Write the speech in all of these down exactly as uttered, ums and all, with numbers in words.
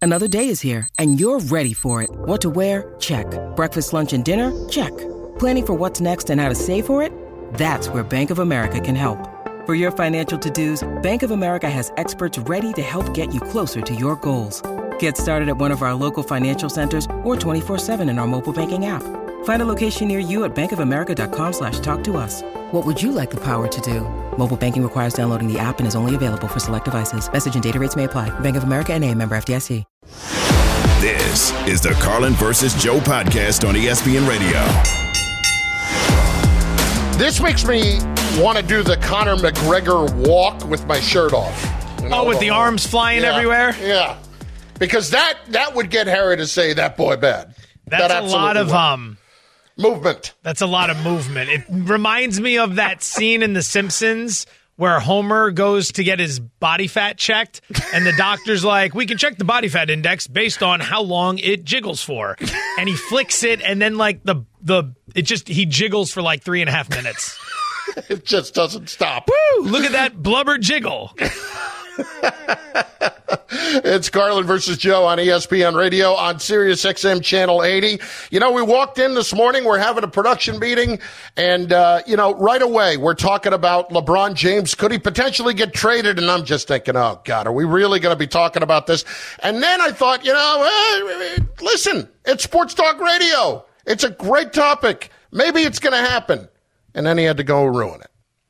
Another day is here, and you're ready for it. What to wear? Check. Breakfast, lunch, and dinner? Check. Planning for what's next and how to save for it? That's where Bank of America can help. For your financial to-dos, Bank of America has experts ready to help get you closer to your goals. Get started at one of our local financial centers or twenty-four seven in our mobile banking app. Find a location near you at bankofamerica.com slash talk to us. What would you like the power to do? Mobile banking requires downloading the app and is only available for select devices. Message and data rates may apply. Bank of America N A, member F D I C. This is the Carlin versus Joe podcast on E S P N Radio. This makes me want to do the Conor McGregor walk with my shirt off. You know, oh, with the arms flying yeah, everywhere? Yeah. Because that that would get Harry to say that boy bad. That's that a lot of would. um movement. That's a lot of movement. It reminds me of that scene in The Simpsons where Homer goes to get his body fat checked, and the doctor's like, we can check the body fat index based on how long it jiggles for. And he flicks it, and then like the the it just he jiggles for like three and a half minutes. It just doesn't stop. Woo! Look at that blubber jiggle. It's Carlin versus Joe on E S P N Radio on Sirius X M Channel eighty. You know, we walked in this morning. We're having a production meeting. And, uh, you know, right away, we're talking about LeBron James. Could he potentially get traded? And I'm just thinking, oh, God, are we really going to be talking about this? And then I thought, you know, eh, listen, it's Sports Talk Radio. It's a great topic. Maybe it's going to happen. And then he had to go and ruin it.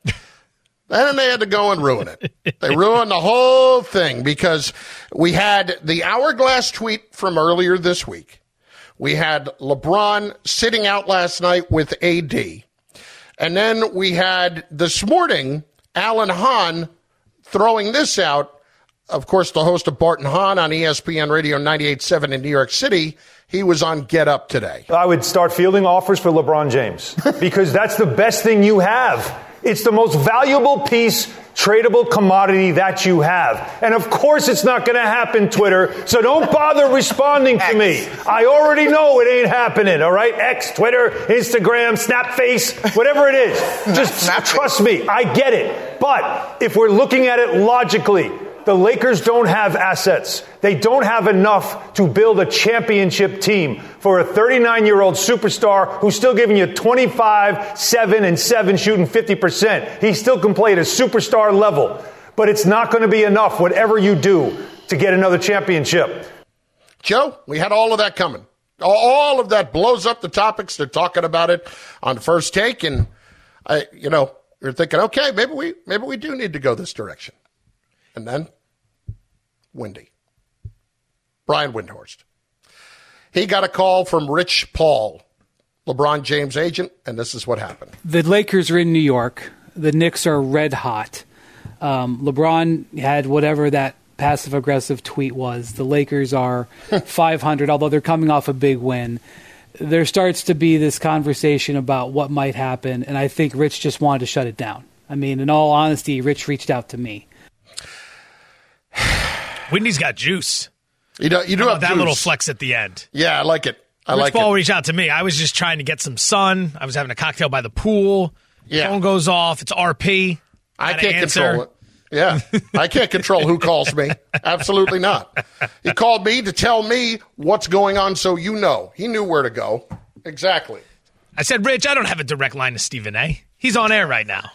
And then they had to go and ruin it. They ruined the whole thing because we had the Hourglass tweet from earlier this week. We had LeBron sitting out last night with A D. And then we had this morning Alan Hahn throwing this out. Of course, the host of Bart and Hahn on E S P N Radio ninety-eight point seven in New York City. He was on Get Up today. I would start fielding offers for LeBron James because that's the best thing you have. It's the most valuable piece, tradable commodity that you have. And of course it's not going to happen, Twitter, so don't bother responding to me. I already know it ain't happening, all right? X, Twitter, Instagram, Snapface, whatever it is. Just trust me, I get it. But if we're looking at it logically, the Lakers don't have assets. They don't have enough to build a championship team for a thirty-nine-year-old superstar who's still giving you twenty-five, seven, and seven, shooting fifty percent. He still can play at a superstar level. But it's not going to be enough, whatever you do, to get another championship. Joe, we had all of that coming. All of that blows up the topics. They're talking about it on First Take. And, I, you know, you're thinking, okay, maybe we maybe we do need to go this direction. And then, Windy. Brian Windhorst. He got a call from Rich Paul, LeBron James' agent, and this is what happened. The Lakers are in New York. The Knicks are red hot. Um, LeBron had whatever that passive-aggressive tweet was. The Lakers are five hundred, although they're coming off a big win. There starts to be this conversation about what might happen, and I think Rich just wanted to shut it down. I mean, in all honesty, Rich reached out to me. Windy's got juice. You do, you do have that juice. Little flex at the end. Yeah, I like it. I Rich like Paul it. reached out to me. I was just trying to get some sun. I was having a cocktail by the pool. Yeah. Phone goes off. It's R P. I Gotta can't answer. control it. Yeah, I can't control who calls me. Absolutely not. He called me to tell me what's going on so you know. He knew where to go. Exactly. I said, Rich, I don't have a direct line to Stephen A. He's on air right now.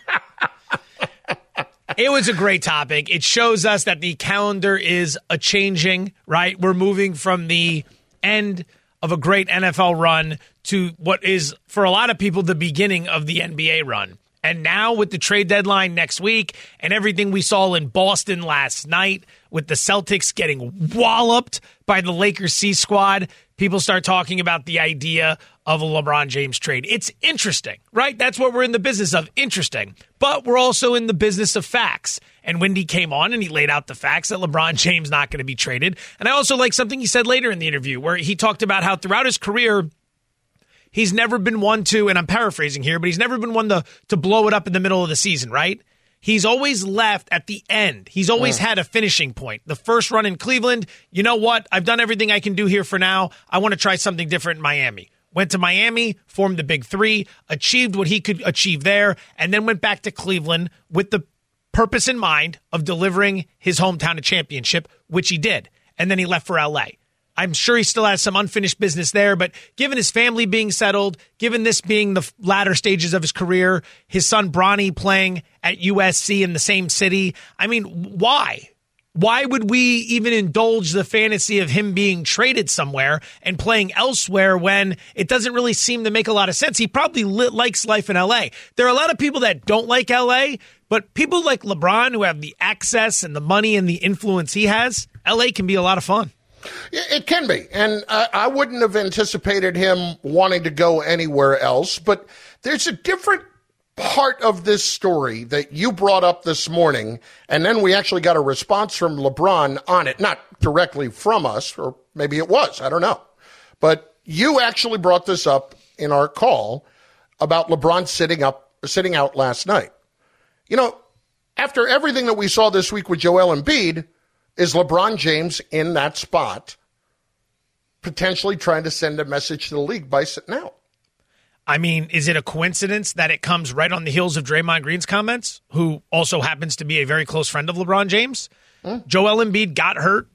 It was a great topic. It shows us that the calendar is a changing, right? We're moving from the end of a great N F L run to what is, for a lot of people, the beginning of the N B A run. And now with the trade deadline next week and everything we saw in Boston last night with the Celtics getting walloped by the Lakers C squad, people start talking about the idea of a LeBron James trade. It's interesting, right? That's what we're in the business of, interesting. But we're also in the business of facts. And Windy came on and he laid out the facts that LeBron James not going to be traded. And I also like something he said later in the interview where he talked about how throughout his career, he's never been one to, and I'm paraphrasing here, but he's never been one to, to blow it up in the middle of the season, right? He's always left at the end. He's always uh. had a finishing point. The first run in Cleveland, you know what? I've done everything I can do here for now. I want to try something different in Miami. Went to Miami, formed the Big Three, achieved what he could achieve there, and then went back to Cleveland with the purpose in mind of delivering his hometown a championship, which he did. and then he left for L A. I'm sure he still has some unfinished business there, but given his family being settled, given this being the latter stages of his career, his son Bronny playing at U S C in the same city, I mean, why? Why would we even indulge the fantasy of him being traded somewhere and playing elsewhere when it doesn't really seem to make a lot of sense? He probably li- likes life in L A. There are a lot of people that don't like L A, but people like LeBron who have the access and the money and the influence he has, L A can be a lot of fun. It can be, and I, I wouldn't have anticipated him wanting to go anywhere else, but there's a different part of this story that you brought up this morning, and then we actually got a response from LeBron on it, not directly from us, or maybe it was, I don't know. But you actually brought this up in our call about LeBron sitting up, sitting out last night. You know, after everything that we saw this week with Joel Embiid, is LeBron James in that spot potentially trying to send a message to the league by sitting out? I mean, is it a coincidence that it comes right on the heels of Draymond Green's comments, who also happens to be a very close friend of LeBron James? Mm. Joel Embiid got hurt,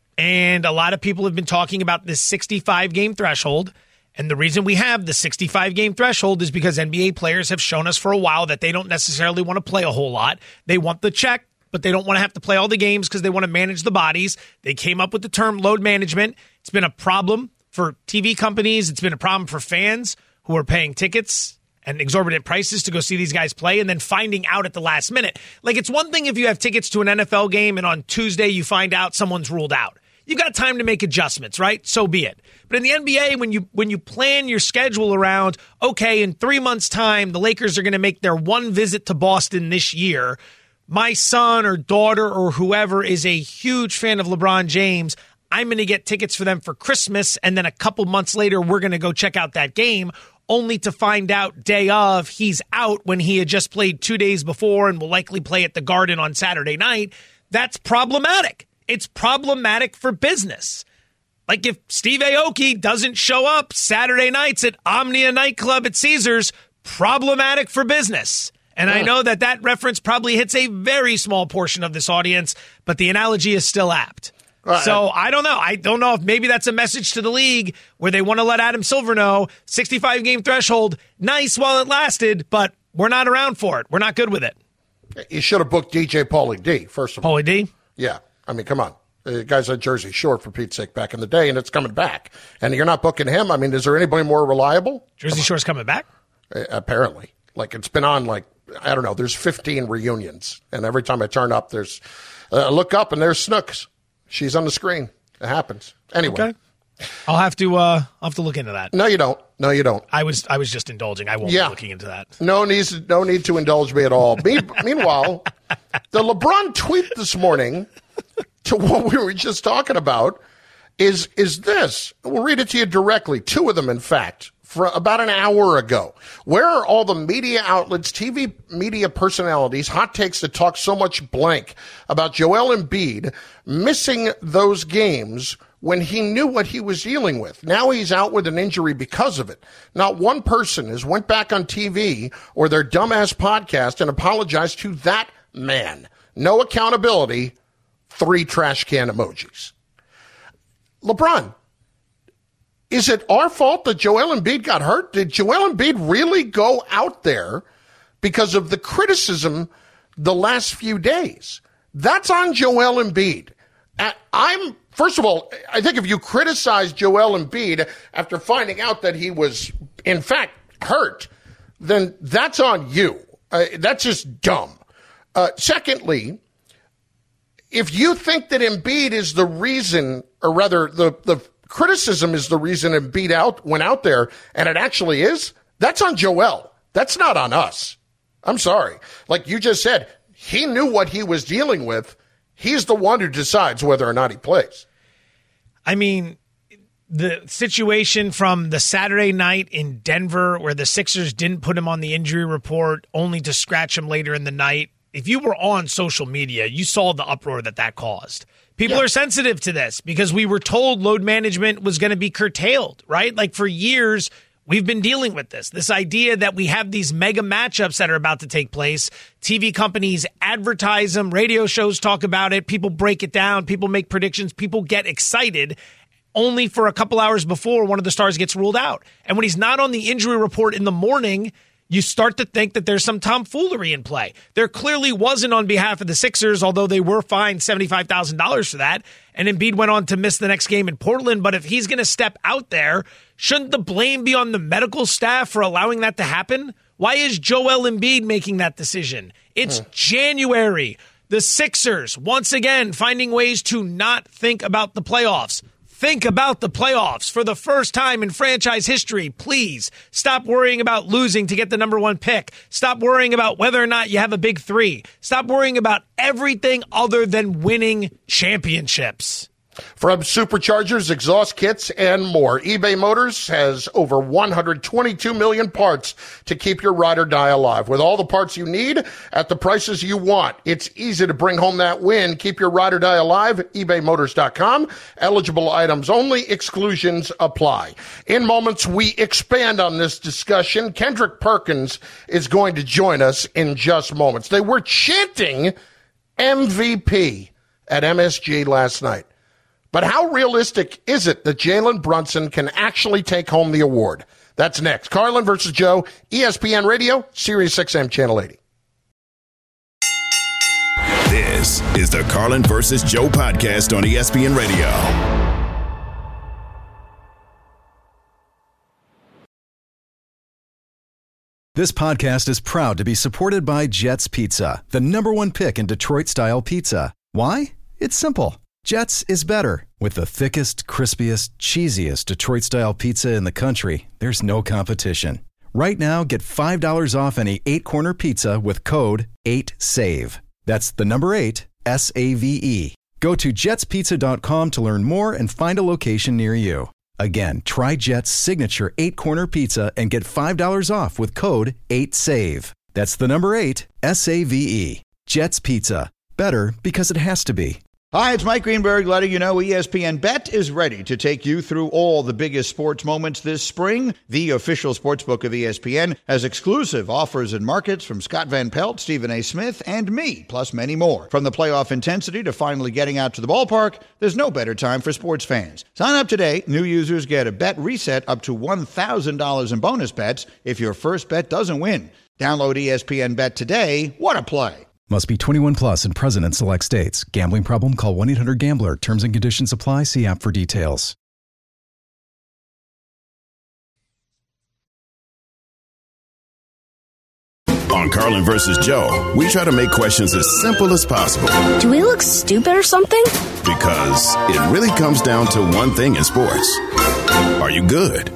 and a lot of people have been talking about this sixty-five game threshold. And the reason we have the sixty-five game threshold is because N B A players have shown us for a while that they don't necessarily want to play a whole lot. They want the check, but they don't want to have to play all the games because they want to manage the bodies. They came up with the term load management. It's been a problem for T V companies. It's been a problem for fans who are paying tickets and exorbitant prices to go see these guys play and then finding out at the last minute. Like, it's one thing if you have tickets to an N F L game and on Tuesday you find out someone's ruled out. You got time to make adjustments, right? So be it. But in the N B A, when you when you plan your schedule around, okay, in three months' time, the Lakers are going to make their one visit to Boston this year. My son or daughter or whoever is a huge fan of LeBron James. I'm going to get tickets for them for Christmas, and then a couple months later, we're going to go check out that game, only to find out day of he's out when he had just played two days before and will likely play at the Garden on Saturday night. That's problematic. It's problematic for business. Like if Steve Aoki doesn't show up Saturday nights at Omnia Nightclub at Caesars, problematic for business. And I know that that reference probably hits a very small portion of this audience, but the analogy is still apt. Right. So I don't know. I don't know if maybe that's a message to the league where they want to let Adam Silver know sixty-five game threshold, nice while it lasted, but we're not around for it. We're not good with it. You should have booked D J Paulie D, first of all. Paulie D? Yeah. I mean, come on. The guy's at Jersey Shore, for Pete's sake, back in the day, and it's coming back. And you're not booking him? I mean, is there anybody more reliable? Jersey Shore's coming back? Uh, apparently. Like, it's been on, like, I don't know, there's fifteen reunions. And every time I turn up, there's, uh, look up, and there's Snooks. She's on the screen. It happens. Anyway. Okay. I'll have to uh, I'll have to look into that. No, you don't. No, you don't. I was I was just indulging. I won't yeah. be looking into that. No need, no need to indulge me at all. Me, meanwhile, the LeBron tweet this morning to what we were just talking about is is this. We'll read it to you directly. Two of them, in fact, for about an hour ago. Where are all the media outlets, T V media personalities, hot takes that talk so much blank about Joel Embiid missing those games when he knew what he was dealing with? Now he's out with an injury because of it. Not one person has went back on T V or their dumbass podcast and apologized to that man. No accountability. Three trash can emojis. LeBron, is it our fault that Joel Embiid got hurt? Did Joel Embiid really go out there because of the criticism the last few days? That's on Joel Embiid. I'm, first of all, I think if you criticize Joel Embiid after finding out that he was, in fact, hurt, then that's on you. Uh, that's just dumb. Uh, secondly, if you think that Embiid is the reason, or rather the, the criticism is the reason Embiid out, went out there, and it actually is, that's on Joel. That's not on us. I'm sorry. Like you just said, he knew what he was dealing with. He's the one who decides whether or not he plays. I mean, the situation from the Saturday night in Denver where the Sixers didn't put him on the injury report only to scratch him later in the night. If you were on social media, you saw the uproar that that caused. People yeah. are sensitive to this because we were told load management was going to be curtailed, right? Like for years, We've been dealing with this, this idea that we have these mega matchups that are about to take place. T V companies advertise them, radio shows talk about it, people break it down, people make predictions, people get excited only for a couple hours before one of the stars gets ruled out. And when he's not on the injury report in the morning, you start to think that there's some tomfoolery in play. There clearly wasn't on behalf of the Sixers, although they were fined seventy-five thousand dollars for that. And Embiid went on to miss the next game in Portland. But if he's going to step out there, shouldn't the blame be on the medical staff for allowing that to happen? Why is Joel Embiid making that decision? It's hmm. January. The Sixers, once again, finding ways to not think about the playoffs. Think about the playoffs for the first time in franchise history. Please stop worrying about losing to get the number one pick. Stop worrying about whether or not you have a big three. Stop worrying about everything other than winning championships. From superchargers, exhaust kits, and more, eBay Motors has over one hundred twenty-two million parts to keep your ride or die alive. With all the parts you need at the prices you want, it's easy to bring home that win. Keep your ride or die alive, ebay motors dot com. Eligible items only. Exclusions apply. In moments, we expand on this discussion. Kendrick Perkins is going to join us in just moments. They were chanting M V P at M S G last night. But how realistic is it that Jalen Brunson can actually take home the award? That's next. Carlin versus Joe, E S P N Radio, Sirius X M Channel eighty. This is the Carlin versus Joe podcast on E S P N Radio. This podcast is proud to be supported by Jets Pizza, the number one pick in Detroit-style pizza. Why? It's simple. Jets is better. With the thickest, crispiest, cheesiest Detroit-style pizza in the country, there's no competition. Right now, get five dollars off any eight-corner pizza with code eight save. That's the number eight, S A V E. Go to jets pizza dot com to learn more and find a location near you. Again, try Jet's signature eight-corner pizza and get five dollars off with code eight save. That's the number eight, S A V E. Jet's Pizza. Better because it has to be. Hi, it's Mike Greenberg letting you know E S P N Bet is ready to take you through all the biggest sports moments this spring. The official sportsbook of E S P N has exclusive offers and markets from Scott Van Pelt, Stephen A. Smith, and me, plus many more. From the playoff intensity to finally getting out to the ballpark, there's no better time for sports fans. Sign up today. New users get a bet reset up to one thousand dollars in bonus bets if your first bet doesn't win. Download E S P N Bet today. What a play. Must be twenty-one plus and present in select states. Gambling problem? Call one eight hundred gambler. Terms and conditions apply. See app for details. On Carlin versus Joe, we try to make questions as simple as possible. Do we look stupid or something? Because it really comes down to one thing in sports. Are you good?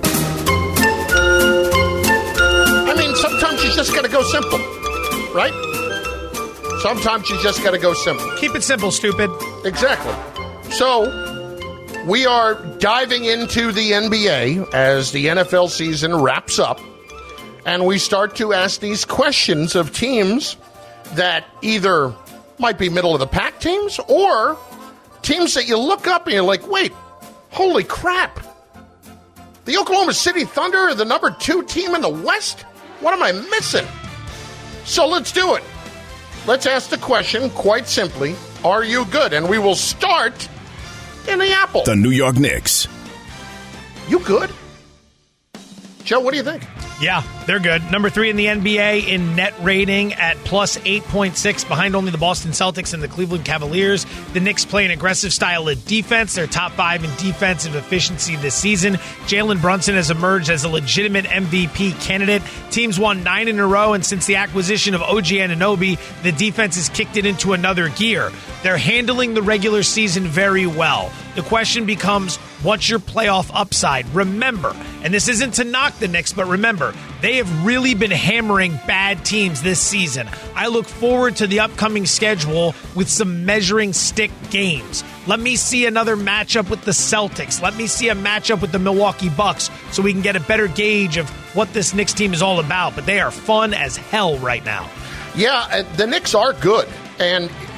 I mean, sometimes you just got to go simple, right? Sometimes you just got to go simple. Keep it simple, stupid. Exactly. So, we are diving into the N B A as the N F L season wraps up, and we start to ask these questions of teams that either might be middle-of-the-pack teams or teams that you look up and you're like, wait, holy crap. The Oklahoma City Thunder are the number two team in the West? What am I missing? So let's do it. Let's ask the question, quite simply, are you good? And we will start in the Apple. The New York Knicks. You good? Joe, what do you think? Yeah, they're good. Number three in the N B A in net rating at plus eight point six, behind only the Boston Celtics and the Cleveland Cavaliers. The Knicks play an aggressive style of defense. They're top five in defensive efficiency this season. Jalen Brunson has emerged as a legitimate M V P candidate. Teams won nine in a row, and since the acquisition of O G Anunoby, the defense has kicked it into another gear. They're handling the regular season very well. The question becomes, what's your playoff upside? Remember, and this isn't to knock the Knicks, but remember, they have really been hammering bad teams this season. I look forward to the upcoming schedule with some measuring stick games. Let me see another matchup with the Celtics. Let me see a matchup with the Milwaukee Bucks so we can get a better gauge of what this Knicks team is all about. But they are fun as hell right now. Yeah, the Knicks are good. And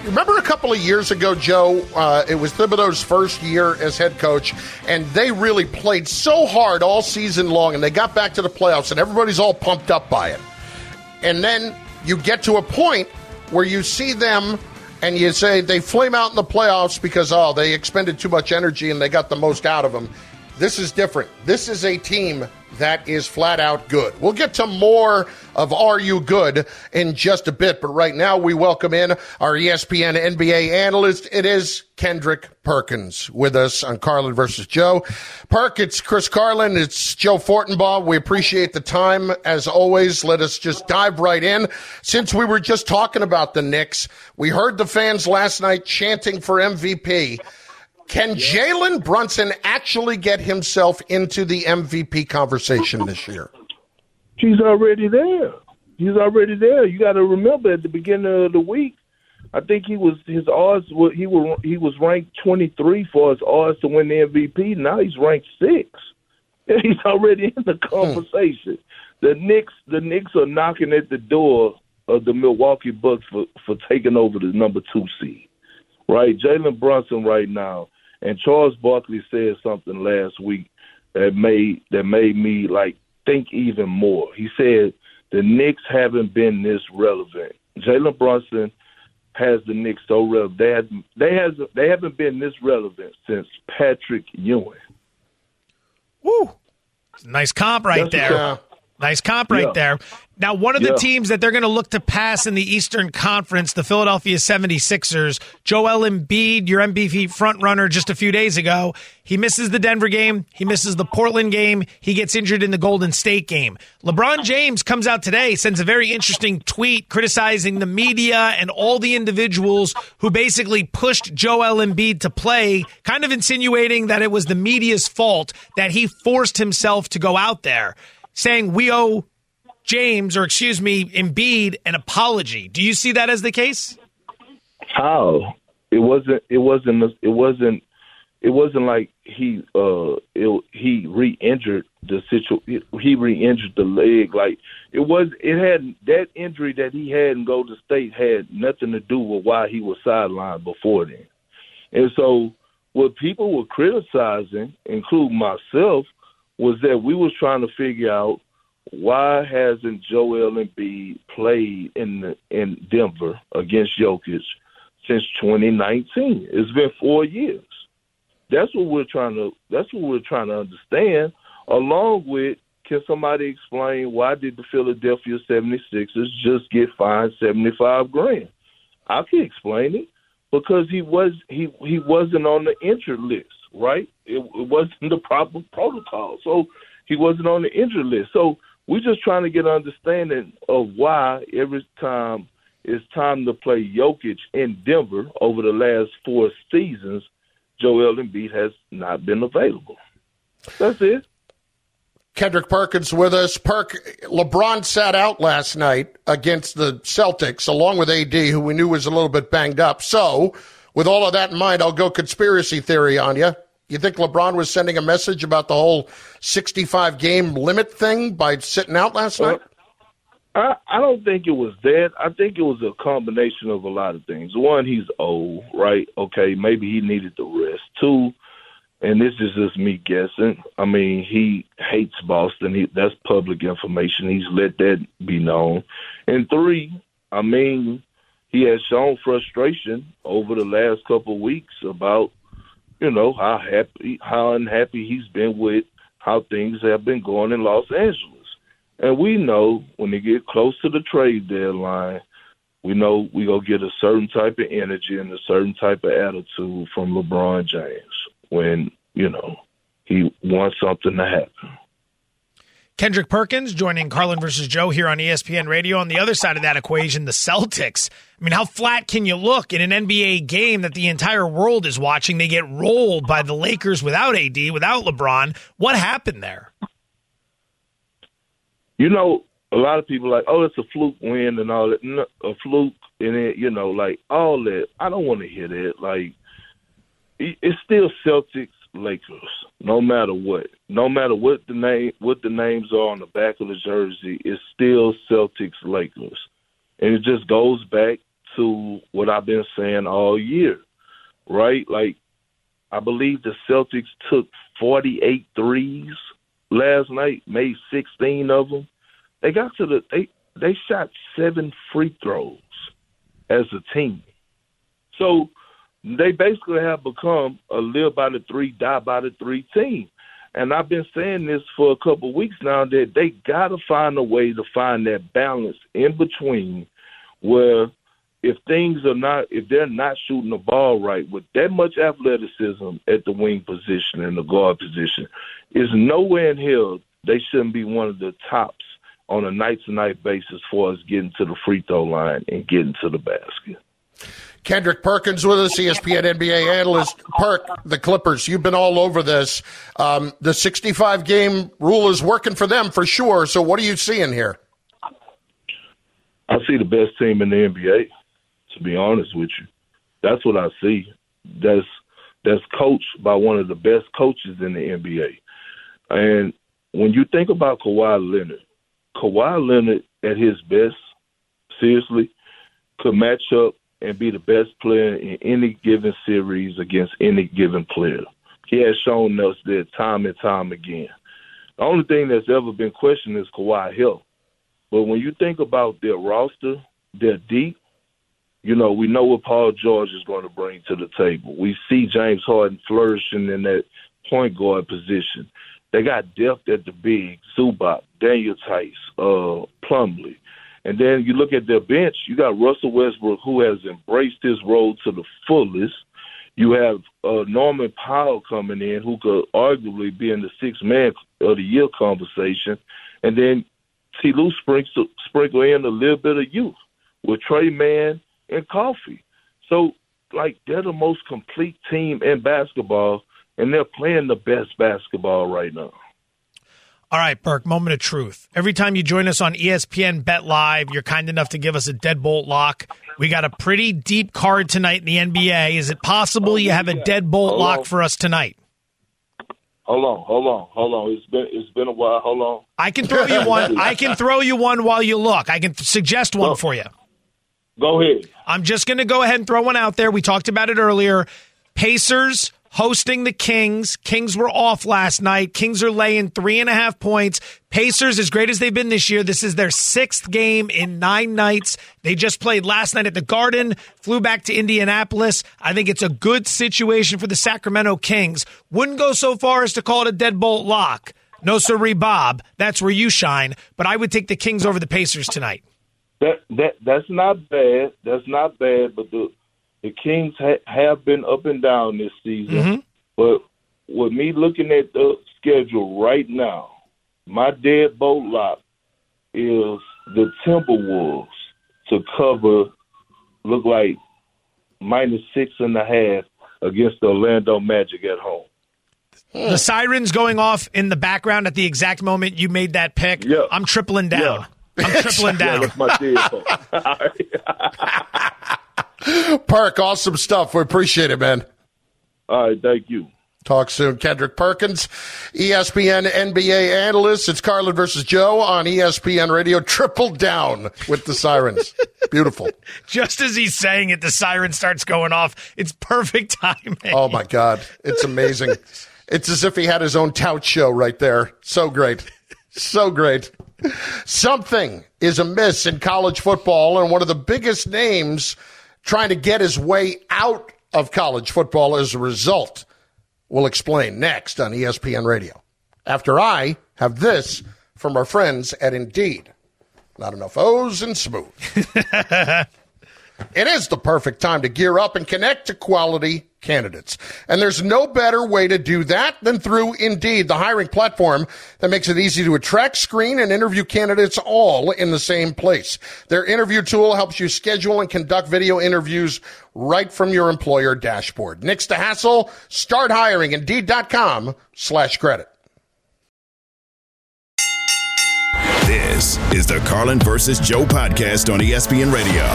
remember a couple of years ago, Joe, uh, it was Thibodeau's first year as head coach, and they really played so hard all season long, and they got back to the playoffs, and everybody's all pumped up by it. And then you get to a point where you see them and you say they flame out in the playoffs because, oh, they expended too much energy and they got the most out of them. This is different. This is a team that is flat out good. We'll get to more of Are You Good in just a bit, but right now we welcome in our E S P N N B A analyst. It is Kendrick Perkins with us on Carlin versus Joe. Perk, it's Chris Carlin. It's Joe Fortenbaugh. We appreciate the time as always. Let us just dive right in. Since we were just talking about the Knicks, we heard the fans last night chanting for M V P. Can Jalen Brunson actually get himself into the M V P conversation this year? He's already there. He's already there. You got to remember at the beginning of the week, I think he was his odds. He was he was ranked twenty-three for his odds to win the M V P. Now he's ranked six. He's already in the conversation. Hmm. The Knicks, the Knicks are knocking at the door of the Milwaukee Bucks for, for taking over the number two seed. Right, Jalen Brunson right now. And Charles Barkley said something last week that made that made me like think even more. He said the Knicks haven't been this relevant. Jalen Brunson has the Knicks so relevant. They have, they has they haven't been this relevant since Patrick Ewing. Woo! Nice comp right That's there. Yeah. Nice comp right yeah. there. Now, one of the yeah. teams that they're going to look to pass in the Eastern Conference, the Philadelphia seventy-sixers, Joel Embiid, your M V P frontrunner just a few days ago, he misses the Denver game. He misses the Portland game. He gets injured in the Golden State game. LeBron James comes out today, sends a very interesting tweet criticizing the media and all the individuals who basically pushed Joel Embiid to play, kind of insinuating that it was the media's fault that he forced himself to go out there, saying we owe James, or excuse me, Embiid, an apology. Do you see that as the case? How? It wasn't. It wasn't. It wasn't. It wasn't like he. Uh, it, he re-injured the situation. He re-injured the leg. Like it was. It had that injury that he had in Golden State had nothing to do with why he was sidelined before then. And so, what people were criticizing, including myself, was that we was trying to figure out why hasn't Joel Embiid played in the, in Denver against Jokic since twenty nineteen? It's been four years. That's what we're trying to. That's what we're trying to understand. Along with, can somebody explain why did the Philadelphia seventy-sixers just get fined seventy-five grand? I can explain it because he was he he wasn't on the injured list. Right? It, it wasn't the proper protocol. So he wasn't on the injured list. So we're just trying to get an understanding of why every time it's time to play Jokic in Denver over the last four seasons, Joel Embiid has not been available. That's it. Kendrick Perkins with us. Perk, LeBron sat out last night against the Celtics along with A D, who we knew was a little bit banged up. So with all of that in mind, I'll go conspiracy theory on you. You think LeBron was sending a message about the whole sixty-five game limit thing by sitting out last night? I, I don't think it was that. I think it was a combination of a lot of things. One, he's old, right? Okay, maybe he needed the rest. Two, and this is just me guessing, I mean, he hates Boston. He, that's public information. He's let that be known. And three, I mean, he has shown frustration over the last couple of weeks about, you know, how happy, how unhappy he's been with how things have been going in Los Angeles. And we know when they get close to the trade deadline, we know we're going to get a certain type of energy and a certain type of attitude from LeBron James when, you know, he wants something to happen. Kendrick Perkins joining Carlin versus Joe here on E S P N Radio. On the other side of that equation, the Celtics. I mean, how flat can you look in an N B A game that the entire world is watching? They get rolled by the Lakers without A D, without LeBron. What happened there? You know, a lot of people are like, oh, it's a fluke win and all that. No, a fluke and it, you know, like all that. I don't want to hear that. Like, it's still Celtics. Lakers, no matter what, no matter what the name, what the names are on the back of the jersey, it's still Celtics Lakers, and it just goes back to what I've been saying all year, right? Like, I believe the Celtics took forty-eight threes last night, made sixteen of them. They got to the they they shot seven free throws as a team. So they basically have become a live by the three, die by the three team. And I've been saying this for a couple of weeks now, that they got to find a way to find that balance in between, where if things are not, if they're not shooting the ball right with that much athleticism at the wing position and the guard position, is nowhere in hell they shouldn't be one of the tops on a night-to-night basis for us getting to the free throw line and getting to the basket. Kendrick Perkins with us, E S P N N B A analyst. Perk, the Clippers, you've been all over this. Um, the sixty-five game rule is working for them for sure. So what are you seeing here? I see the best team in the N B A, to be honest with you. That's what I see. That's that's coached by one of the best coaches in the N B A. And when you think about Kawhi Leonard, Kawhi Leonard at his best, seriously, could match up and be the best player in any given series against any given player. He has shown us that time and time again. The only thing that's ever been questioned is Kawhi health. But when you think about their roster, they're deep. You know, we know what Paul George is going to bring to the table. We see James Harden flourishing in that point guard position. They got depth at the big, Zubac, Daniel Tice, uh, Plumlee. And then you look at their bench, you got Russell Westbrook, who has embraced his role to the fullest. You have uh, Norman Powell coming in, who could arguably be in the six-man of the year conversation. And then T. Lue sprinkle, sprinkle in a little bit of youth with Trey Mann and Coffee. So, like, they're the most complete team in basketball, and they're playing the best basketball right now. All right, Burke, moment of truth. Every time you join us on E S P N Bet Live, you're kind enough to give us a deadbolt lock. We got a pretty deep card tonight in the N B A. Is it possible you have a deadbolt lock for us tonight? Hold on, hold on, hold on. It's been it's been a while. Hold on. I can throw you one. I can throw you one while you look. I can suggest one for you. Go ahead. I'm just going to go ahead and throw one out there. We talked about it earlier. Pacers hosting the Kings. Kings were off last night. Kings are laying three and a half points. Pacers, as great as they've been this year, this is their sixth game in nine nights. They just played last night at the Garden, flew back to Indianapolis. I think it's a good situation for the Sacramento Kings. Wouldn't go so far as to call it a deadbolt lock. No, sirree, Bob. That's where you shine. But I would take the Kings over the Pacers tonight. That that that's not bad. That's not bad, but the The Kings ha- have been up and down this season, mm-hmm. but with me looking at the schedule right now, my deadbolt lock is the Timberwolves to cover, look like minus six and a half against the Orlando Magic at home. The sirens going off in the background at the exact moment you made that pick. Yeah. I'm tripling down. Yeah. I'm tripling down. Yeah, that's my deadbolt. Perk, awesome stuff. We appreciate it, man. All right, thank you. Talk soon. Kendrick Perkins, E S P N N B A analyst. It's Carlin versus Joe on E S P N Radio. Triple down with the sirens. Beautiful. Just as he's saying it, the siren starts going off. It's perfect timing. Oh, my God. It's amazing. It's as if he had his own tout show right there. So great. So great. Something is amiss in college football, and one of the biggest names trying to get his way out of college football as a result. We'll explain next on E S P N Radio. After I have this from our friends at Indeed. Not enough O's and smooth. It is the perfect time to gear up and connect to quality candidates. And there's no better way to do that than through Indeed, the hiring platform that makes it easy to attract, screen, and interview candidates all in the same place. Their interview tool helps you schedule and conduct video interviews right from your employer dashboard. Nix the hassle. Start hiring. Indeed.com slash credit. This is the Carlin versus Joe podcast on E S P N Radio.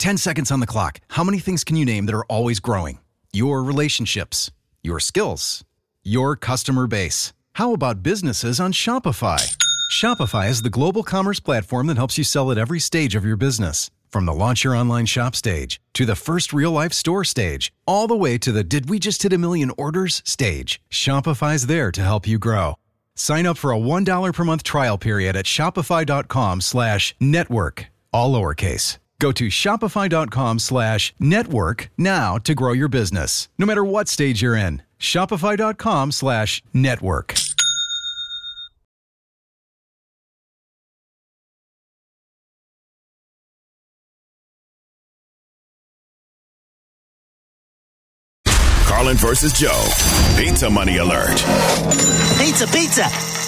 ten seconds on the clock. How many things can you name that are always growing? Your relationships, your skills, your customer base. How about businesses on Shopify? Shopify is the global commerce platform that helps you sell at every stage of your business. From the launch your online shop stage, to the first real-life store stage, all the way to the did we just hit a million orders stage. Shopify's there to help you grow. Sign up for a one dollar per month trial period at shopify.com slash network, all lowercase. Go to shopify.com slash network now to grow your business, no matter what stage you're in. Shopify.com slash network. Carlin versus Joe. Pizza money alert. Pizza, pizza.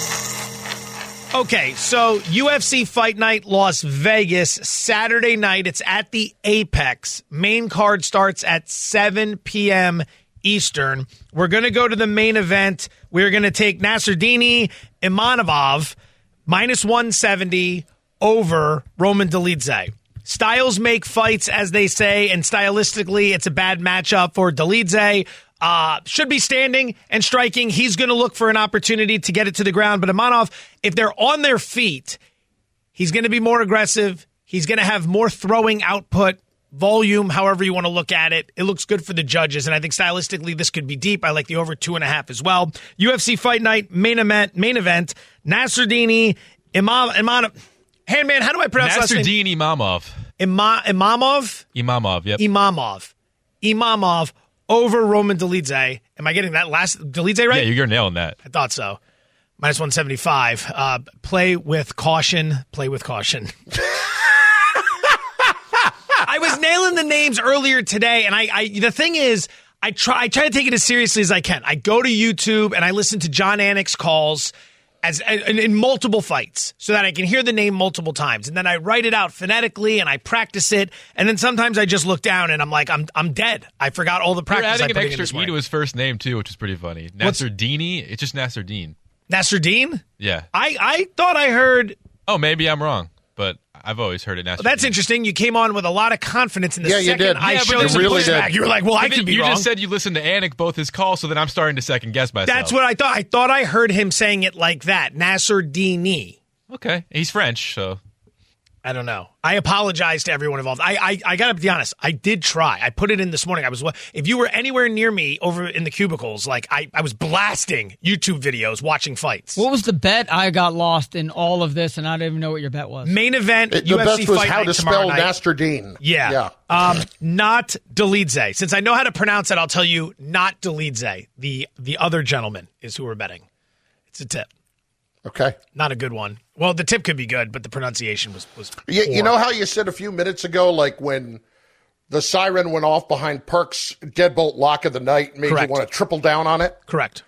Okay, so U F C Fight Night Las Vegas, Saturday night. It's at the Apex. Main card starts at seven p.m. Eastern. We're going to go to the main event. We're going to take Nassourdine Imavov, minus one seventy, over Roman Dolidze. Styles make fights, as they say, and stylistically, it's a bad matchup for Dolidze. Uh, should be standing and striking. He's going to look for an opportunity to get it to the ground. But Imavov, if they're on their feet, he's going to be more aggressive. He's going to have more throwing output, volume, however you want to look at it. It looks good for the judges, and I think stylistically this could be deep. I like the over two and a half as well. U F C Fight Night main event. Main event. Nassourdine Imavov. Imavov. Handman, how do I pronounce last name? Nassourdine Imavov. Ima- Imamov? Imamov, yep. Imamov. Imamov over Roman Dolidze. Am I getting that last Dolidze right? Yeah, you're nailing that. I thought so. Minus one seventy-five. Uh, play with caution. Play with caution. I was nailing the names earlier today, and I, I the thing is, I try, I try to take it as seriously as I can. I go to YouTube, and I listen to John Anik's calls as in, in multiple fights so that I can hear the name multiple times. And then I write it out phonetically and I practice it. And then sometimes I just look down and I'm like, I'm I'm dead. I forgot all the practice. You're adding I an extra E to his first name too, which is pretty funny. Nassourdine, it's just Nassourdine. Nassourdine? Yeah. I, I thought I heard... Oh, maybe I'm wrong, but I've always heard it Nassourdine. Well, that's interesting. You came on with a lot of confidence in the yeah, you second did. I yeah, showed some really pushback. did. You were like, well, I you could be you wrong. You just said you listened to Anik both his calls, so then I'm starting to second guess myself. That's what I thought. I thought I heard him saying it like that. Nassourdine. Okay. He's French, so... I don't know. I apologize to everyone involved. I I, I got to be honest. I did try. I put it in this morning. I was if you were anywhere near me over in the cubicles, like I, I was blasting YouTube videos, watching fights. What was the bet? I got lost in all of this, and I didn't even know what your bet was. Main event. It, the U F C best was fight how night to spell night. Nassourdine. Yeah. yeah. Um, not Dolidze. Since I know how to pronounce it, I'll tell you not Dolidze. The the other gentleman is who we're betting. It's a tip. Okay. Not a good one. Well, the tip could be good, but the pronunciation was was you, poor. you know how you said a few minutes ago, like when the siren went off behind Perk's deadbolt lock of the night made Correct. you want to triple down on it? Correct.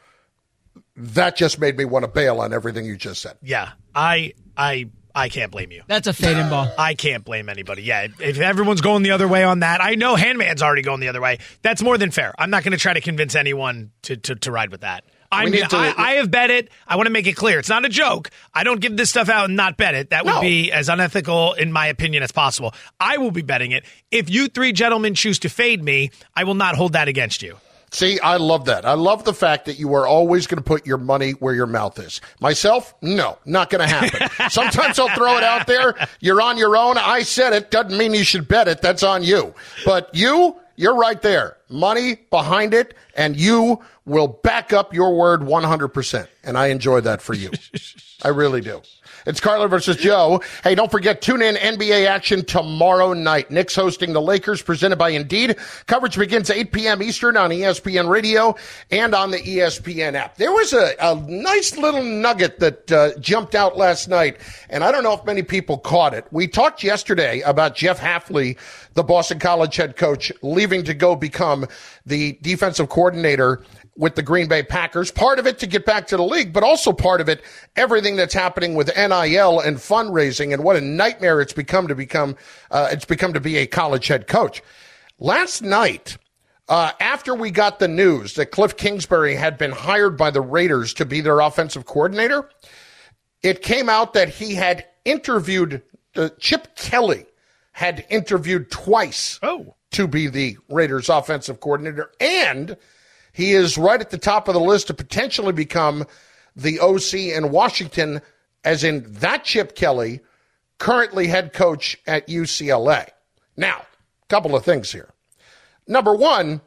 That just made me want to bail on everything you just said. Yeah. I I I can't blame you. That's a fading ball. I can't blame anybody. Yeah, if everyone's going the other way on that, I know Handman's already going the other way. That's more than fair. I'm not going to try to convince anyone to, to, to ride with that. I mean, to, I, I have bet it. I want to make it clear. It's not a joke. I don't give this stuff out and not bet it. That would no. be as unethical, in my opinion, as possible. I will be betting it. If you three gentlemen choose to fade me, I will not hold that against you. See, I love that. I love the fact that you are always going to put your money where your mouth is. Myself, no, not going to happen. Sometimes I'll throw it out there. You're on your own. I said it. Doesn't mean you should bet it. That's on you. But you, you're right there. Money behind it, and you will back up your word one hundred percent. And I enjoy that for you. I really do. It's Carlin versus Joe. Hey, don't forget, tune in N B A action tomorrow night. Knicks hosting the Lakers, presented by Indeed. Coverage begins at eight p.m. Eastern on E S P N Radio and on the E S P N app. There was a, a nice little nugget that uh, jumped out last night, and I don't know if many people caught it. We talked yesterday about Jeff Hafley, the Boston College head coach, leaving to go become the defensive coordinator with the Green Bay Packers. Part of it to get back to the league, but also part of it, everything that's happening with N I L and fundraising and what a nightmare it's become to become, uh, it's become to be a college head coach. Last night, uh, after we got the news that Cliff Kingsbury had been hired by the Raiders to be their offensive coordinator, it came out that he had interviewed uh, Chip Kelly had interviewed twice oh. to be the Raiders offensive coordinator, and he is right at the top of the list to potentially become the O C in Washington, as in that Chip Kelly, currently head coach at U C L A. Now, a couple of things here. Number one,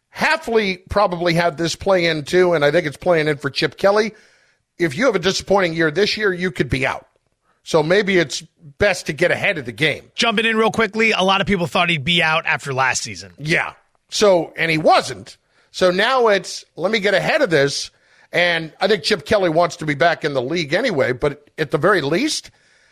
Hafley probably had this play in too, and I think it's playing in for Chip Kelly. If you have a disappointing year this year, you could be out. So maybe it's best to get ahead of the game. Jumping in real quickly, a lot of people thought he'd be out after last season. Yeah. So, and he wasn't. So now it's, let me get ahead of this. And I think Chip Kelly wants to be back in the league anyway, but at the very least,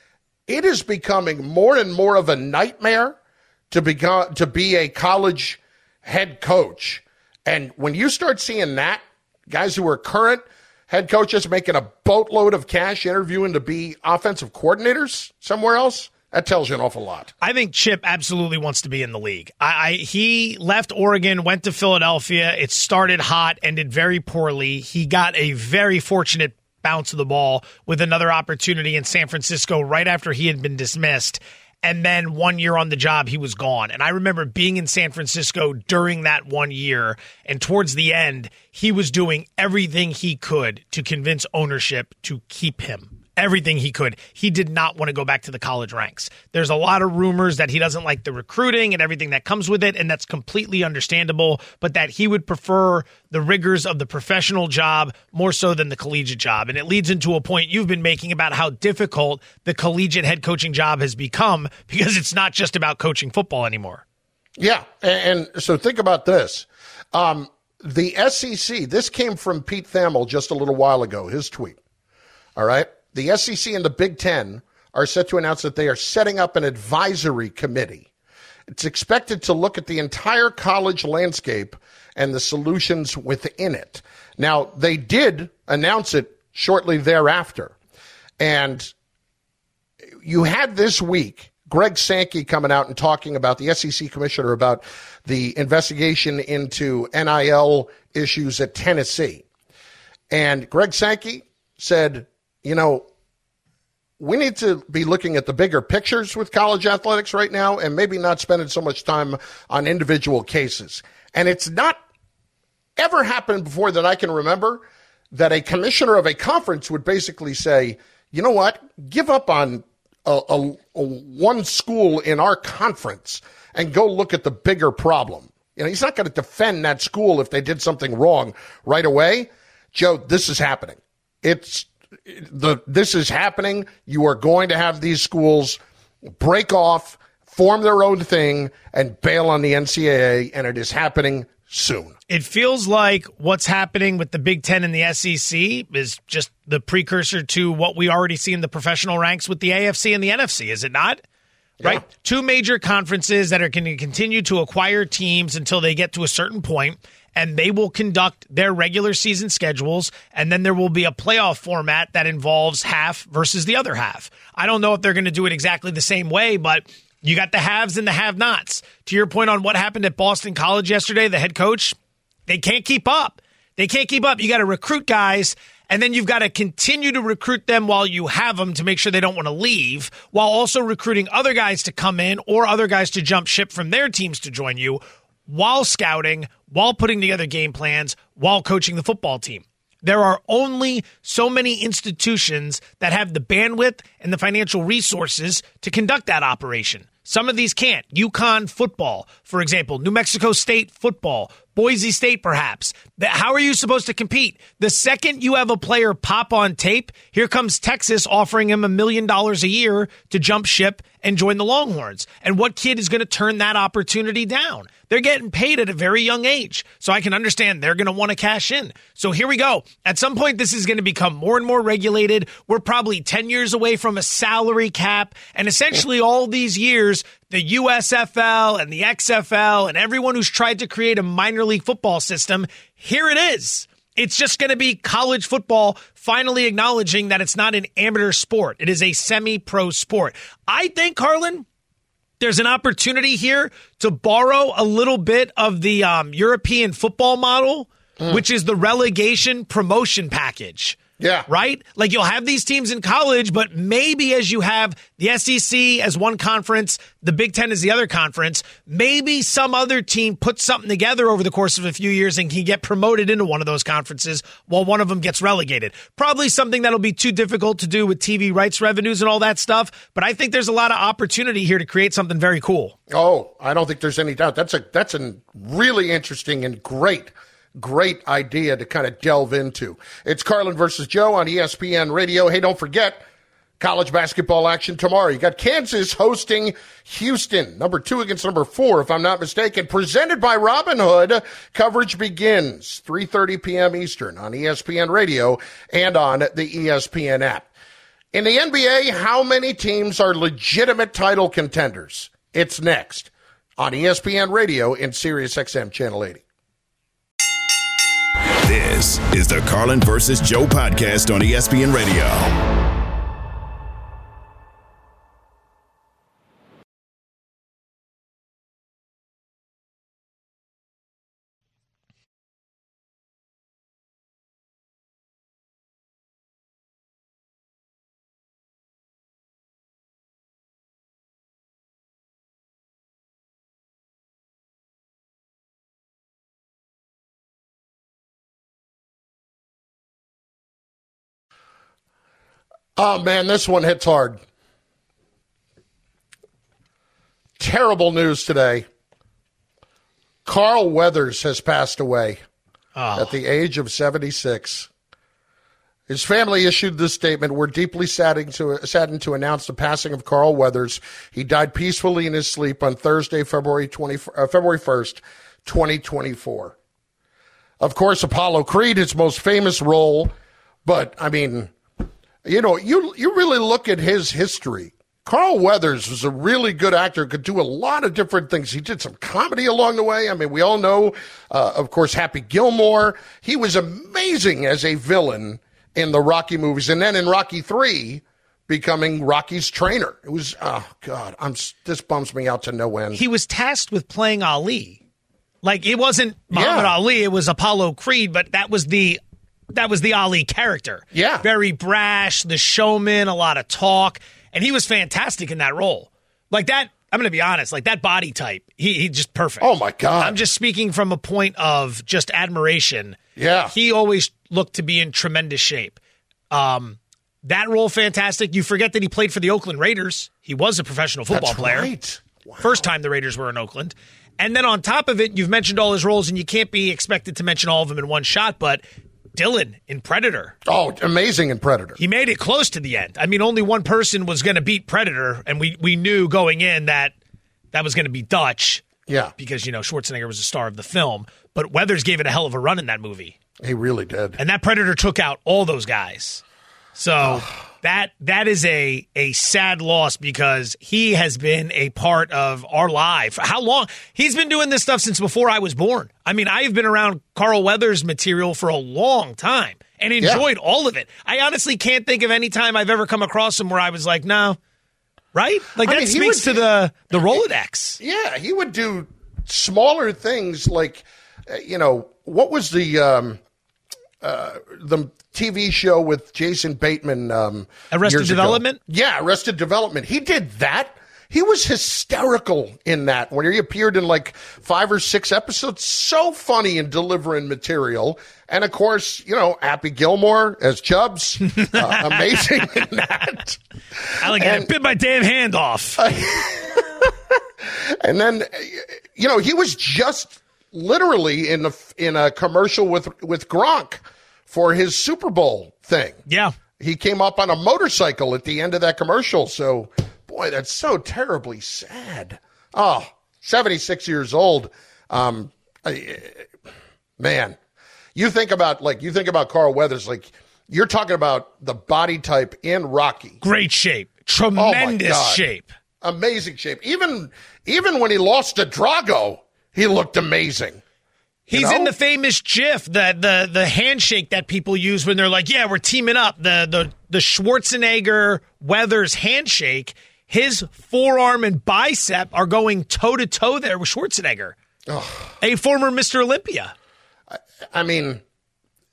it is becoming more and more of a nightmare to become, to be a college head coach. And when you start seeing that, guys who are current head coaches making a boatload of cash interviewing to be offensive coordinators somewhere else, that tells you an awful lot. I think Chip absolutely wants to be in the league. I, I he left Oregon, went to Philadelphia. It started hot, ended very poorly. He got a very fortunate bounce of the ball with another opportunity in San Francisco right after he had been dismissed. And then one year on the job, he was gone. And I remember being in San Francisco during that one year. And towards the end, he was doing everything he could to convince ownership to keep him. Everything he could. He did not want to go back to the college ranks. There's a lot of rumors that he doesn't like the recruiting and everything that comes with it, and that's completely understandable, but that he would prefer the rigors of the professional job more so than the collegiate job. And it leads into a point you've been making about how difficult the collegiate head coaching job has become, because it's not just about coaching football anymore. Yeah, and, and so think about this. Um, the S E C, this came from Pete Thamel just a little while ago, his tweet. All right? The S E C and the Big Ten are set to announce that they are setting up an advisory committee. It's expected to look at the entire college landscape and the solutions within it. Now, they did announce it shortly thereafter. And you had this week Greg Sankey coming out and talking about, the S E C commissioner, about the investigation into N I L issues at Tennessee. And Greg Sankey said, you know, we need to be looking at the bigger pictures with college athletics right now and maybe not spending so much time on individual cases. And it's not ever happened before that I can remember that a commissioner of a conference would basically say, you know what, give up on a, a, a one school in our conference and go look at the bigger problem. You know, he's not going to defend that school if they did something wrong right away. Joe, this is happening. It's The, this is happening. You are going to have these schools break off, form their own thing, and bail on the N C double A, and it is happening soon. It feels like what's happening with the Big Ten and the S E C is just the precursor to what we already see in the professional ranks with the A F C and the N F C, is it not? Yeah. Right? Two major conferences that are going to continue to acquire teams until they get to a certain point, and they will conduct their regular season schedules, and then there will be a playoff format that involves half versus the other half. I don't know if they're going to do it exactly the same way, but you got the haves and the have-nots. To your point on what happened at Boston College yesterday, the head coach, they can't keep up. They can't keep up. You got to recruit guys, and then you've got to continue to recruit them while you have them to make sure they don't want to leave, while also recruiting other guys to come in or other guys to jump ship from their teams to join you, while scouting, while putting together game plans, while coaching the football team. There are only so many institutions that have the bandwidth and the financial resources to conduct that operation. Some of these can't. UConn football, for example, New Mexico State football, Boise State perhaps. How are you supposed to compete? The second you have a player pop on tape, here comes Texas offering him a million dollars a year to jump ship and join the Longhorns. And what kid is going to turn that opportunity down? They're getting paid at a very young age, so I can understand they're going to want to cash in. So here we go. At some point, this is going to become more and more regulated. We're probably ten years away from a salary cap, and essentially all these years, the U S F L and the X F L and everyone who's tried to create a minor league football system, here it is. It's just going to be college football finally acknowledging that it's not an amateur sport. It is a semi-pro sport. I think, Harlan, there's an opportunity here to borrow a little bit of the um, European football model, mm. which is the relegation promotion package. Yeah. Right? Like you'll have these teams in college, but maybe as you have the S E C as one conference, the Big Ten as the other conference, maybe some other team puts something together over the course of a few years and can get promoted into one of those conferences while one of them gets relegated. Probably something that'll be too difficult to do with T V rights revenues and all that stuff, but I think there's a lot of opportunity here to create something very cool. Oh, I don't think there's any doubt. That's a that's a really interesting and great Great idea to kind of delve into. It's Carlin versus Joe on E S P N Radio. Hey, don't forget, college basketball action tomorrow. You got Kansas hosting Houston, number two against number four, if I'm not mistaken. Presented by Robinhood. Coverage begins three thirty p.m. Eastern on E S P N Radio and on the E S P N app. In the N B A, how many teams are legitimate title contenders? It's next on E S P N Radio and Sirius X M Channel eighty. This is the Carlin versus Joe podcast on E S P N Radio. Oh, man, this one hits hard. Terrible news today. Carl Weathers has passed away oh. at the age of seventy-six. His family issued this statement. We're deeply saddened to, saddened to announce the passing of Carl Weathers. He died peacefully in his sleep on Thursday, February twentieth, uh, February first, twenty twenty-four. Of course, Apollo Creed, his most famous role, but, I mean... You know, you you really look at his history. Carl Weathers was a really good actor, could do a lot of different things. He did some comedy along the way. I mean, we all know, uh, of course, Happy Gilmore. He was amazing as a villain in the Rocky movies. And then in Rocky three, becoming Rocky's trainer. It was, oh, God, I'm this bums me out to no end. He was tasked with playing Ali. Like, it wasn't Muhammad yeah. Ali, it was Apollo Creed, but that was the... That was the Ali character. Yeah. Very brash, the showman, a lot of talk. And he was fantastic in that role. Like that, I'm going to be honest, like that body type, he he just perfect. Oh, my God. I'm just speaking from a point of just admiration. Yeah. He always looked to be in tremendous shape. Um, that role, fantastic. You forget that he played for the Oakland Raiders. He was a professional football That's player. Right. Wow. First time the Raiders were in Oakland. And then on top of it, you've mentioned all his roles, and you can't be expected to mention all of them in one shot, but Dylan in Predator. Oh, amazing in Predator. He made it close to the end. I mean, only one person was going to beat Predator, and we, we knew going in that that was going to be Dutch. Yeah. Because, you know, Schwarzenegger was the star of the film. But Weathers gave it a hell of a run in that movie. He really did. And that Predator took out all those guys. So that that is a, a sad loss because he has been a part of our life. How long? He's been doing this stuff since before I was born. I mean, I've been around Carl Weathers material for a long time and enjoyed yeah. all of it. I honestly can't think of any time I've ever come across him where I was like, no. Right? Like I that mean, speaks would, to the, the Rolodex. Yeah, he would do smaller things like, uh, you know, what was the um, uh, the T V show with Jason Bateman? Um, Arrested Development? Ago? Yeah, Arrested Development. He did that. He was hysterical in that when he appeared in like five or six episodes. So funny in delivering material. And of course, you know, Happy Gilmore as Chubbs. Uh, amazing in that. I like it. Bit my damn hand off. Uh, and then, you know, he was just literally in a, in a commercial with, with Gronk for his Super Bowl thing. Yeah. He came up on a motorcycle at the end of that commercial. So, boy, that's so terribly sad. Oh, seventy-six years old. Um, I, man, you think about like you think about Carl Weathers, like you're talking about the body type in Rocky. Great shape, tremendous oh shape, amazing shape. Even even when he lost to Drago, he looked amazing. He's you know? in the famous GIF, the the the handshake that people use when they're like, "Yeah, we're teaming up." The the the Schwarzenegger Weathers handshake. His forearm and bicep are going toe to toe there with Schwarzenegger, oh. a former Mister Olympia. I, I mean,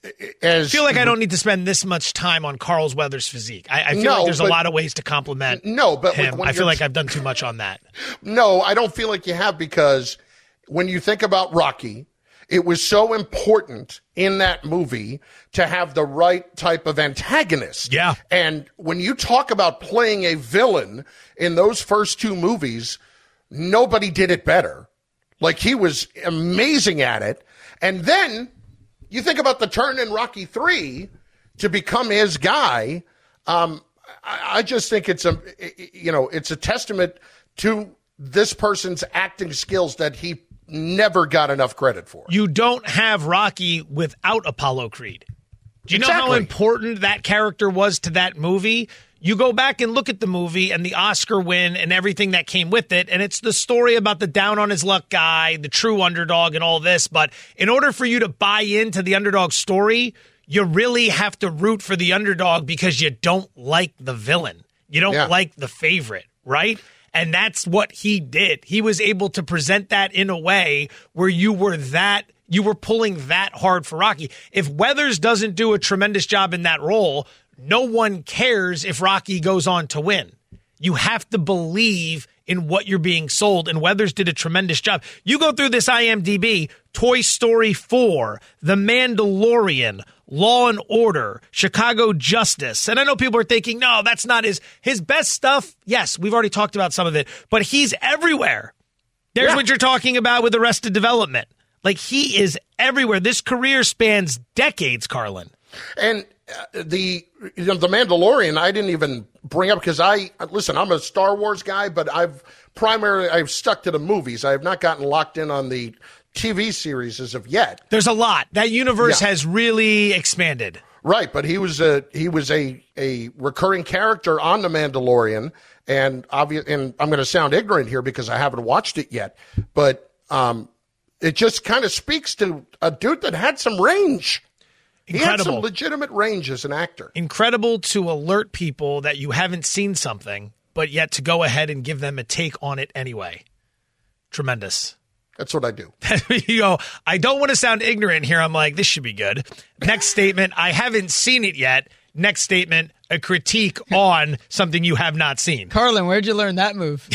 as I feel like I don't need to spend this much time on Carl Weathers' physique. I, I feel no, like there's but, a lot of ways to compliment no, but him. Like I feel like I've done too much on that. No, I don't feel like you have, because when you think about Rocky, it was so important in that movie to have the right type of antagonist. Yeah. And when you talk about playing a villain in those first two movies, nobody did it better. Like, he was amazing at it. And then you think about the turn in Rocky three to become his guy. Um, I, I just think it's a, you know, it's a testament to this person's acting skills that he never got enough credit for. You don't have Rocky without Apollo Creed. Do you exactly. know how important that character was to that movie? You go back and look at the movie and the Oscar win and everything that came with it, and it's the story about the down-on-his-luck guy, the true underdog, and all this. But in order for you to buy into the underdog story, you really have to root for the underdog because you don't like the villain. You don't yeah. like the favorite, right? And that's what he did. He was able to present that in a way where you were that you were pulling that hard for Rocky. If Weathers doesn't do a tremendous job in that role, no one cares if Rocky goes on to win. You have to believe in what you're being sold, and Weathers did a tremendous job. You go through this I M D B, Toy Story four, The Mandalorian, Law and Order, Chicago Justice. And I know people are thinking, no, that's not his his best stuff. Yes, we've already talked about some of it, but he's everywhere. There's yeah. what you're talking about with Arrested Development. Like, he is everywhere. This career spans decades, Carlin. And uh, the you know, the Mandalorian, I didn't even bring up because I listen. I'm a Star Wars guy, but I've primarily I've stuck to the movies. I have not gotten locked in on the T V series as of yet. There's a lot. That universe yeah. has really expanded. Right, but he was a he was a a recurring character on The Mandalorian, and obvious. And I'm going to sound ignorant here because I haven't watched it yet, but um, it just kind of speaks to a dude that had some range. Incredible. He had some legitimate range as an actor. Incredible to alert people that you haven't seen something, but yet to go ahead and give them a take on it anyway. Tremendous. That's what I do. You know, I don't want to sound ignorant here. I'm like, this should be good. Next statement, I haven't seen it yet. Next statement, a critique on something you have not seen. Carlin, where'd you learn that move?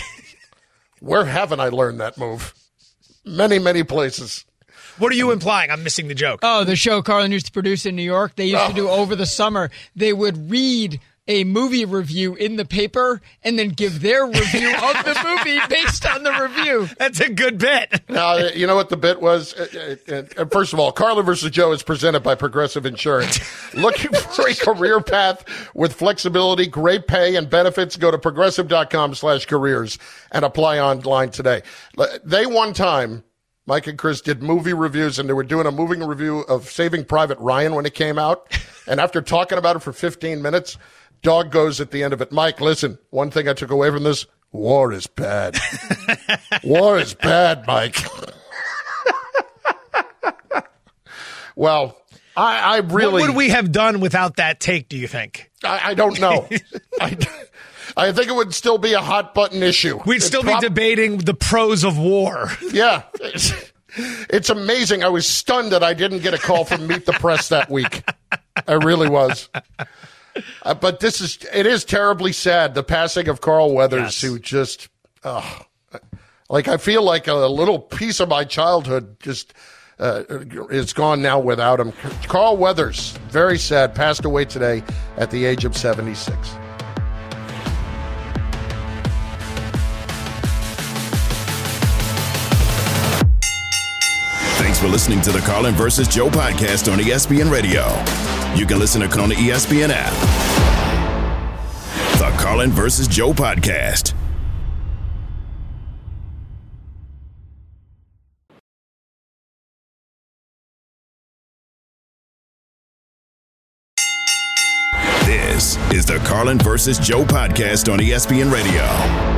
Where haven't I learned that move? Many, many places. What are you implying? I'm missing the joke. Oh, the show Carlin used to produce in New York, they used oh. to do over the summer. They would read a movie review in the paper and then give their review of the movie based on the review. That's a good bit. Now, you know what the bit was? First of all, Carlin versus Joe is presented by Progressive Insurance. Looking for a career path with flexibility, great pay, and benefits? Go to progressive.com slash careers and apply online today. They one time, Mike and Chris did movie reviews, and they were doing a movie review of Saving Private Ryan when it came out. And after talking about it for fifteen minutes, Dog goes at the end of it, Mike, listen, one thing I took away from this, war is bad. War is bad, Mike. Well, I, I really... What would we have done without that take, do you think? I, I don't know. I, I think it would still be a hot button issue. We'd It's still prob- be debating the pros of war. Yeah. It's, it's amazing. I was stunned that I didn't get a call from Meet the Press that week. I really was. Uh, but this is, it is terribly sad, the passing of Carl Weathers, yes. who just, uh, like, I feel like a little piece of my childhood just uh, is gone now without him. Carl Weathers, very sad, passed away today at the age of seventy-six. Thanks for listening to the Carlin versus Joe podcast on E S P N Radio. You can listen to it on the E S P N app. The Carlin versus Joe podcast. This is the Carlin versus Joe podcast on E S P N Radio.